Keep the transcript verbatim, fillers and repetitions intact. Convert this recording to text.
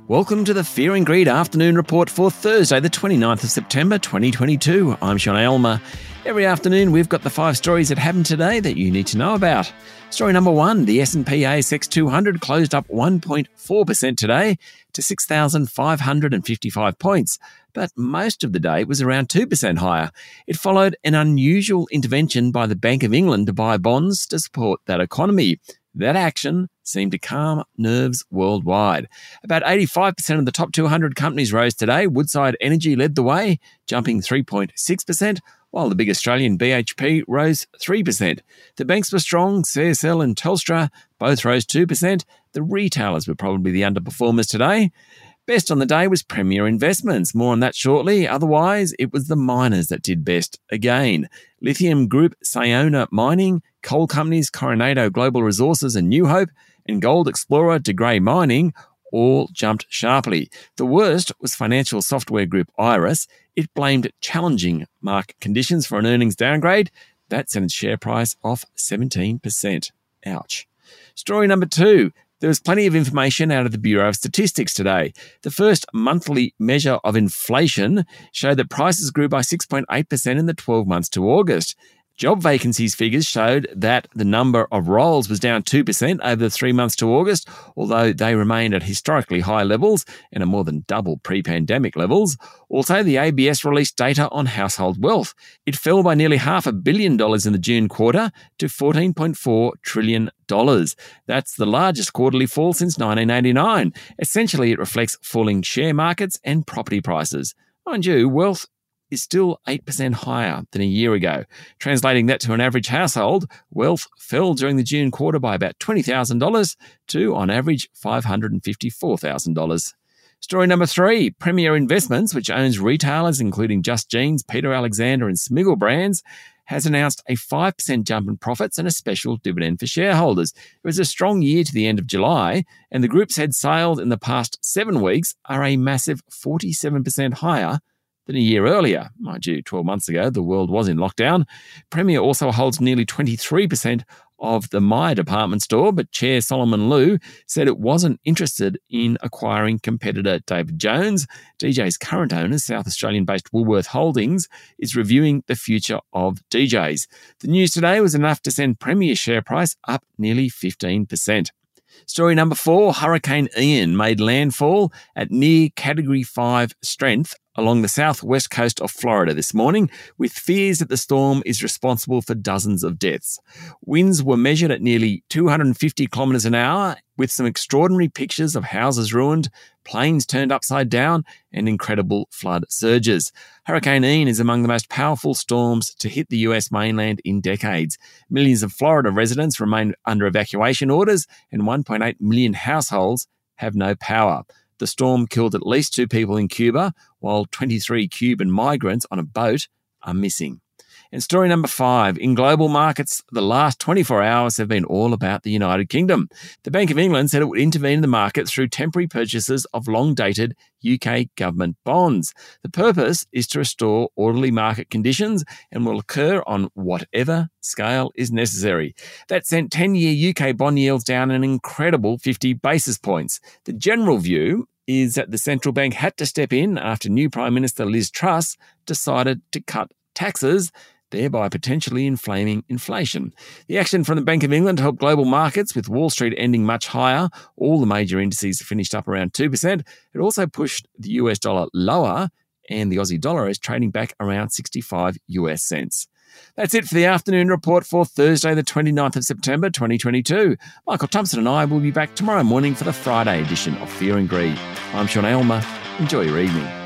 Welcome to the Fear and Greed Afternoon Report for Thursday, the twenty-ninth of September, twenty twenty-two. I'm Sean Aylmer. Every afternoon, we've got the five stories that happened today that you need to know about. Story number one, the S and P A S X two hundred closed up one point four percent today to six thousand five hundred fifty-five points, but most of the day was around two percent higher. It followed an unusual intervention by the Bank of England to buy bonds to support that economy. That action seemed to calm nerves worldwide. About eighty-five percent of the top two hundred companies rose today. Woodside Energy led the way, jumping three point six percent, while the big Australian B H P rose three percent. The banks were strong. C S L and Telstra both rose two percent. The retailers were probably the underperformers today. Best on the day was Premier Investments. More on that shortly. Otherwise, it was the miners that did best again. Lithium Group, Sayona Mining, coal companies Coronado Global Resources and New Hope, and Gold Explorer De Grey Mining all jumped sharply. The worst was financial software group Iress. It blamed challenging market conditions for an earnings downgrade. That sent its share price off seventeen percent. Ouch. Story number two. There was plenty of information out of the Bureau of Statistics today. The first monthly measure of inflation showed that prices grew by six point eight percent in the twelve months to August. Job vacancies figures showed that the number of roles was down two percent over the three months to August, although they remained at historically high levels and are more than double pre-pandemic levels. Also, the A B S released data on household wealth. It fell by nearly half a billion dollars in the June quarter to fourteen point four trillion dollars. That's the largest quarterly fall since nineteen eighty-nine. Essentially, it reflects falling share markets and property prices. Mind you, wealth is still eight percent higher than a year ago. Translating that to an average household, wealth fell during the June quarter by about twenty thousand dollars to, on average, five hundred fifty-four thousand dollars. Story number three, Premier Investments, which owns retailers including Just Jeans, Peter Alexander and Smiggle brands, has announced a five percent jump in profits and a special dividend for shareholders. It was a strong year to the end of July, and the group said sales in the past seven weeks are a massive forty-seven percent higher than a year earlier. Mind you, twelve months ago, the world was in lockdown. Premier also holds nearly twenty-three percent of the Myer department store, but Chair Solomon Lew said it wasn't interested in acquiring competitor David Jones. D J's current owner, South Australian-based Woolworth Holdings, is reviewing the future of D Js. The news today was enough to send Premier's share price up nearly fifteen percent. Story number four, Hurricane Ian made landfall at near Category five strength along the southwest coast of Florida this morning, with fears that the storm is responsible for dozens of deaths. Winds were measured at nearly two hundred fifty kilometres an hour, with some extraordinary pictures of houses ruined, planes turned upside down, and incredible flood surges. Hurricane Ian is among the most powerful storms to hit the U S mainland in decades. Millions of Florida residents remain under evacuation orders, and one point eight million households have no power. The storm killed at least two people in Cuba, while twenty-three Cuban migrants on a boat are missing. And story number five, in global markets, the last twenty-four hours have been all about the United Kingdom. The Bank of England said it would intervene in the market through temporary purchases of long-dated U K government bonds. The purpose is to restore orderly market conditions and will occur on whatever scale is necessary. That sent ten-year U K bond yields down an incredible fifty basis points. The general view is that the central bank had to step in after new Prime Minister Liz Truss decided to cut taxes, thereby potentially inflaming inflation. The action from the Bank of England helped global markets, with Wall Street ending much higher. All the major indices finished up around two percent. It also pushed the U S dollar lower, and the Aussie dollar is trading back around sixty-five U S cents. That's it for the afternoon report for Thursday, the twenty-ninth of September, twenty twenty-two. Michael Thompson and I will be back tomorrow morning for the Friday edition of Fear and Greed. I'm Sean Aylmer. Enjoy your evening.